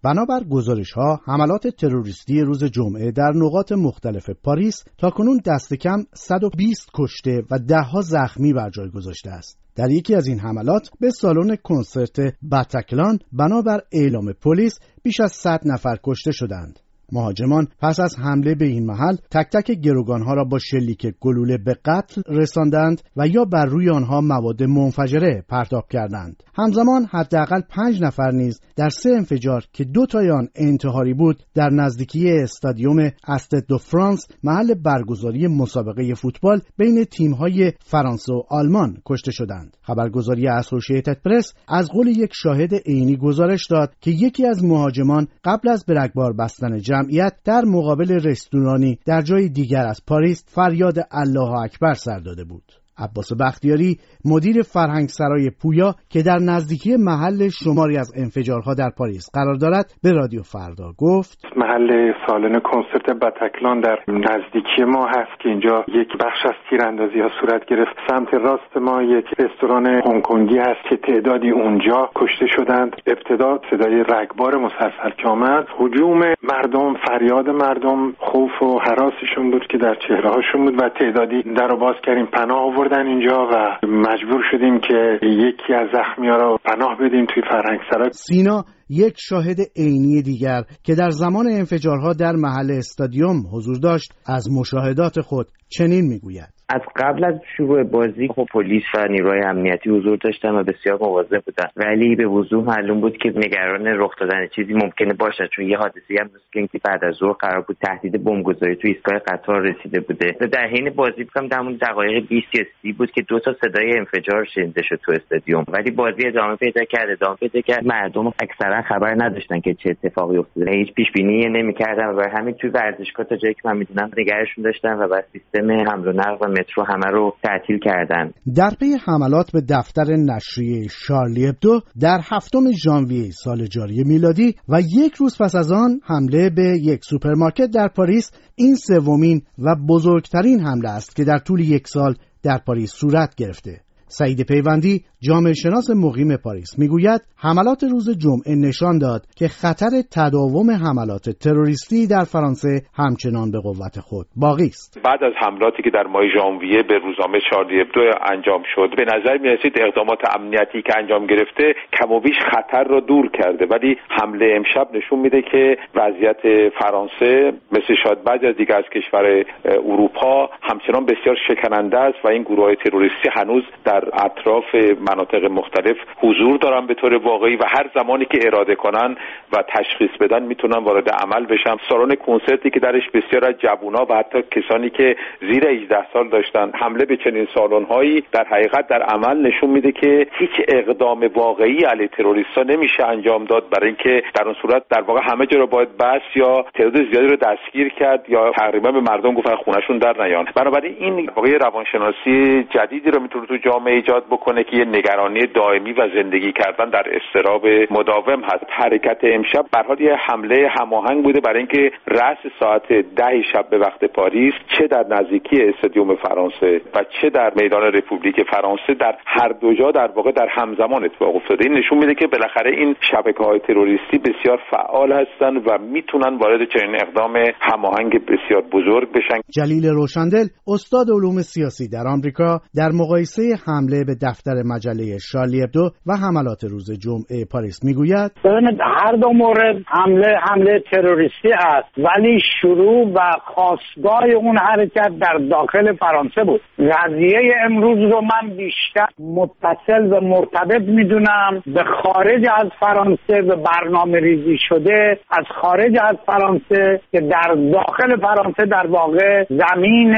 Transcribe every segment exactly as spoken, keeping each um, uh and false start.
بنابر گزارش‌ها، حملات تروریستی روز جمعه در نقاط مختلف پاریس تاکنون دست کم صد و بیست کشته و ده‌ها زخمی بر جای گذاشته است. در یکی از این حملات به سالن کنسرت بتکلان بنابر اعلام پلیس بیش از صد نفر کشته شدند. مهاجمان پس از حمله به این محل تک تک گروگانها را با شلیک گلوله به قتل رساندند و یا بر روی آنها مواد منفجره پرتاب کردند. همزمان حداقل پنج نفر نیز در سه انفجار که دو تای آن انتحاری بود در نزدیکی استادیوم استاد دو فرانس، محل برگزاری مسابقه فوتبال بین تیم‌های فرانسه و آلمان، کشته شدند. خبرگزاری اسوسییتد پرس از قول یک شاهد عینی گزارش داد که یکی از مهاجمان قبل از به رگبار بستن جمعیت در مقابل رستورانی در جای دیگر از پاریس فریاد الله اکبر سر داده بود. عباس بختیاری، مدیر فرهنگسرای پویا که در نزدیکی محل شماری از انفجارها در پاریس قرار دارد، به رادیو فردا گفت: محل سالن کنسرت بتکلان در نزدیکی ما هست که اینجا یک بخش از تیراندازی ها صورت گرفت. سمت راست ما یک رستوران هنگکنگی هست که تعدادی اونجا کشته شدند. ابتدا صدای رگبار مسلسل که آمد، هجوم مردم، فریاد مردم، خوف و هراسشون بود که در چهره‌هاشون بود و تعدادی درو باز کردیم، پناه آوردن اینجا و مجبور شدیم که یکی از زخمی‌ها رو پناه بدیم توی فرهنگسرا. سینا، یک شاهد عینی دیگر که در زمان انفجارها در محل استادیوم حضور داشت، از مشاهدات خود چنین میگوید: از قبل از شروع بازی خب پلیس و نیروهای امنیتی حضور داشتن و بسیار مواظب بودن، ولی به وضوح معلوم بود که نگران رخ دادن چیزی ممکنه باشه، چون یه حادثه‌ای هم مثل که بعد از ظهر قرار بود تهدید بمبگذاری توی ایستگاه قطار رسیده بوده. در حین بازی فکر در همون دقایق بیست یا سی بود که دو تا صدای انفجار شنیده شد تو استادیوم، ولی بازی ادامه پیدا کرد ادامه پیدا کرد مردم اکثرا خبر نداشتن که چه اتفاقی افتاده، هیچ پیش بینی نمی‌کردن و برای همین توی ورزشگاه تا جایی که من می‌دونم نگرشون داشتن و بعد سیستم حمل و نقل و مترو همه رو تعطیل کردن. در پی حملات به دفتر نشریه شارلی ابدو در هفتم ژانویه سال جاری میلادی و یک روز پس از آن حمله به یک سوپرمارکت در پاریس، این سومین و بزرگترین حمله است که در طول یک سال در پاریس صورت گرفته. سعید پیوندی، جامعه شناس مقیم پاریس، میگوید حملات روز جمعه نشان داد که خطر تداوم حملات تروریستی در فرانسه همچنان به قوت خود باقی است. بعد از حملاتی که در ماه ژانویه به روزنامه شارلی ابدو انجام شد، به نظر می‌رسید اقدامات امنیتی که انجام گرفته کم و بیش خطر را دور کرده، ولی حمله امشب نشون میده که وضعیت فرانسه مثل شاید بعضی از دیگر از کشور اروپا همچنان بسیار شکننده است و این گروه‌های تروریستی هنوز در اطراف مناطق مختلف حضور دارن به طور واقعی و هر زمانی که اراده کنن و تشخیص بدن میتونن وارد عمل بشن. سالن کنسرتی که درش بسیار از جوونا و حتی کسانی که زیر هجده سال داشتن، حمله به چنین سالن‌هایی در حقیقت در عمل نشون میده که هیچ اقدام واقعی علیه تروریست‌ها نمیشه انجام داد، برای اینکه در اون صورت در واقع همه جا رو باید بس یا تعداد زیادی رو دستگیر کرد یا تقریبا به مردم گفت خونه‌شون در نیان. بنابراین این واقعا روانشناسی جدیدی رو میتونه تو جامعه ایجاد بکنه که یه نگرانی دائمی و زندگی کردن در اضطراب مداوم هست. حرکت امشب به هر حال یه حمله هماهنگ بوده برای اینکه رأس ساعت ده شب به وقت پاریس، چه در نزدیکی استادیوم فرانسه و چه در میدان رپوبلیک فرانسه، در هر دو جا در واقع در همزمان اتفاق افتاده. این نشون میده که بالاخره این شبکه‌های تروریستی بسیار فعال هستن و میتونن وارد چنین اقدام هماهنگ بسیار بزرگ بشن. جلیل روشندل، استاد علوم سیاسی در آمریکا، در مقایسه حمله به دفتر مجله شارلی ابدو و حملات روز جمعه پاریس میگوید: ببینید هر دو مورد حمله حمله تروریستی است، ولی شروع و خاستگاه اون حرکت در داخل فرانسه بود. قضیه امروز رو من بیشتر متصل و مرتبط میدونم به خارج از فرانسه و برنامه ریزی شده از خارج از فرانسه که در داخل فرانسه در واقع زمین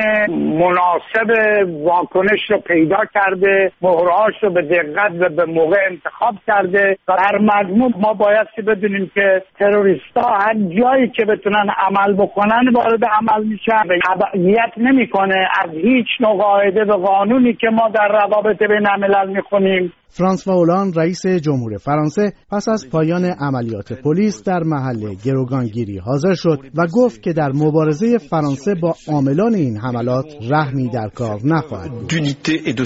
مناسب واکنش رو پیدا کرده، مهرهاش رو به دقت و به موقع انتخاب کرده. در مجموع ما باید بدونیم که تروریستا هر جایی که بتونن عمل بکنن وارد عمل میشن، تبعیت نمیکنه از هیچ نوع قاعده و قانونی که ما در روابط بین الملل میخونیم. فرانسوا هولند، رئیس جمهور فرانسه، پس از پایان عملیات پلیس در محل گروگانگیری حاضر شد و گفت که در مبارزه فرانسه با عاملان این حملات رحمی در کار نخواهد بود.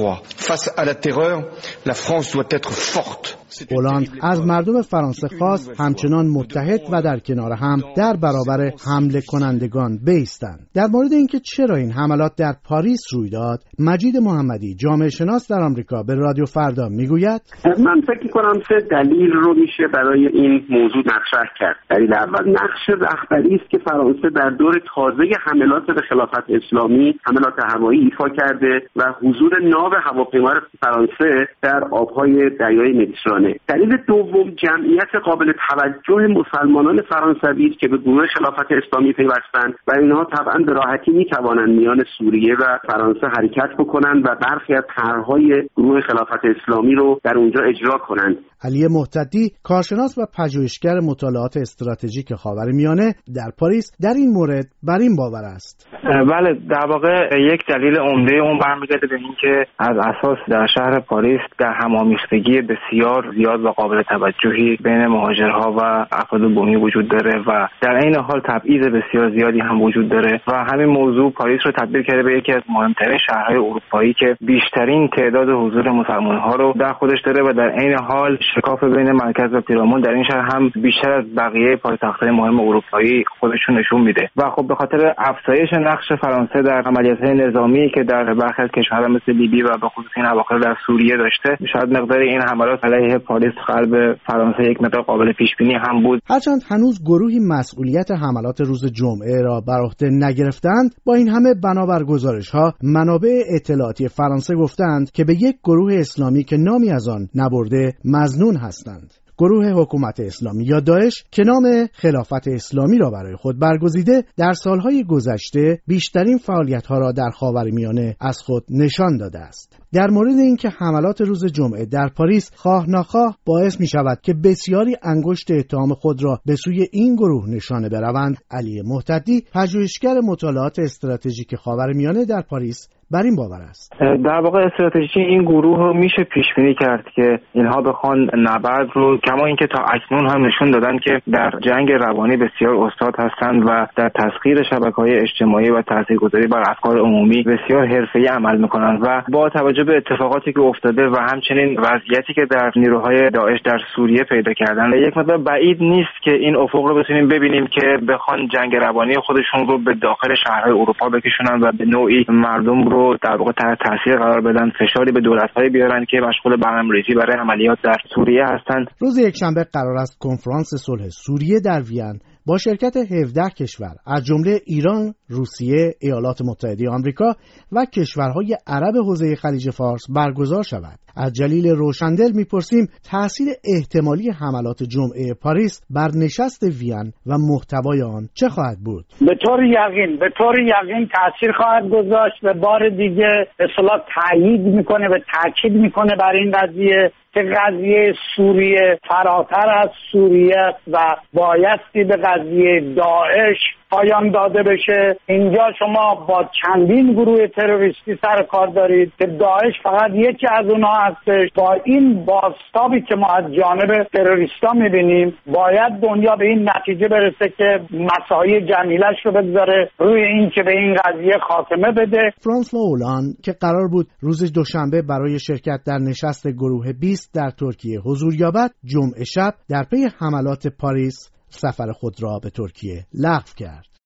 trois. Face à la terreur, la France doit être forte. هلند از مردم فرانسه خواست همچنان متحد و در کنار هم در برابر حمله کنندگان بایستند. در مورد اینکه چرا این حملات در پاریس روی داد، مجید محمدی جامعه شناس در آمریکا به رادیو فردا میگوید: من فکر می‌کنم سه دلیل رو میشه برای این موضوع مطرح کرد. دلیل اول نقش رهبری است که فرانسه در دور تازه حملات به خلافت اسلامی، حملات هوایی ایفا کرده و حضور ناو هواپیما فرانسه در آب‌های دریای مدیترانه. دلیل دوم جمعیت قابل توجه مسلمانان فرانسوی است که به گروه خلافت اسلامی پیوستند و اینها طبعا به راحتی میتوانند میان سوریه و فرانسه حرکت بکنند و برخی از طرح‌های گروه خلافت اسلامی رو در اونجا اجرا کنند. علی محتدی کارشناس و پژوهشگر مطالعات استراتژیک خاورمیانه در پاریس در این مورد بر این باور است. بله، در واقع یک دلیل عمده اون برمیگرده به اینکه از اساس در شهر پاریس در هم‌آمیختگی بسیار زیاد و قابل توجهی بین مهاجرها و افراد بومی وجود داره و در عین حال تبعیض بسیار زیادی هم وجود داره و همین موضوع پاریس رو تبدیل کرده به یکی از مهمترین شهرهای اروپایی که بیشترین تعداد حضور مسلمان‌ها رو در خودش داره و در عین حال شکاف بین مرکز و پیرامون در این شهر هم بیشتر از بقیه پایتخت‌های مهم اروپایی خودشون نشون میده و خب به خاطر افزایش نقش فرانسه در عملیات‌های نظامی که در برخی از کشورها مثل لیبی و به خصوص این اواخر در سوریه داشته، شاید مقدار این حملات علیه پاریس قلب فرانسه یک مقدار قابل پیش بینی هم بود. هرچند هنوز گروهی مسئولیت حملات روز جمعه را بر عهده نگرفتند، با این همه بنابر گزارش‌ها منابع اطلاعاتی فرانسه گفتند که به یک گروه اسلامی که نامی از آن نبرده مظنون هستند. گروه حکومت اسلامی یا داعش که نام خلافت اسلامی را برای خود برگزیده، در سالهای گذشته بیشترین فعالیت‌ها را در خاورمیانه از خود نشان داده است. در مورد اینکه حملات روز جمعه در پاریس خواه ناخواه باعث می شود که بسیاری انگشت اتهام خود را به سوی این گروه نشانه بروند، علی محتدی پژوهشگر مطالعات استراتژیک خاورمیانه در پاریس بر این باور است. در واقع استراتژی این گروه رو میشه پیش بینی کرد که اینها بخوان نبرد رو، کما اینکه تا اکنون هم نشون دادن که در جنگ روانی بسیار استاد هستند و در تسخیر شبکه‌های اجتماعی و تاثیرگذاری بر افکار عمومی بسیار حرفه‌ای عمل می‌کنند و با توجه به اتفاقاتی که افتاده و همچنین وضعیتی که در نیروهای داعش در سوریه پیدا کردن، یک مقدار بعید نیست که این افق رو بتونیم ببینیم که بخوان جنگ روانی خودشون رو به داخل شهرهای اروپا بکشونن و به نوعی مردم رو در واقع تحت تاثیر قرار بدن، فشاری به دولت‌های بیارن که مشغول برنامه‌ریزی برای عملیات در سوریه هستند. روز یکشنبه قرار است کنفرانس صلح سوریه در وین با شرکت هفده کشور از جمله ایران، روسیه، ایالات متحده آمریکا و کشورهای عرب حوزه خلیج فارس برگزار شود. از جلیل روشندل میپرسیم تأثیر احتمالی حملات جمعه پاریس بر نشست وین و محتوای آن چه خواهد بود؟ به طور یقین به طور یقین تأثیر خواهد گذاشت و بار دیگه اصطلاح تایید میکنه و تاکید میکنه بر این قضیه که قضیه سوریه فراتر از سوریه و بایستی به قضیه داعش پایان داده بشه. اینجا شما با چندین گروه تروریستی سر کار دارید که داعش فقط یکی از اونها هستش. با این بازتابی که ما از جانب تروریستا میبینیم، باید دنیا به این نتیجه برسه که مساعی جمیلش رو بگذاره روی این که به این قضیه خاتمه بده. فرانسوا هولند که قرار بود روز دوشنبه برای شرکت در نشست گروه بیست در ترکیه حضور یابد، جمعه شب در پی حملات پاریس سفر خود را به ترکیه لغو کرد.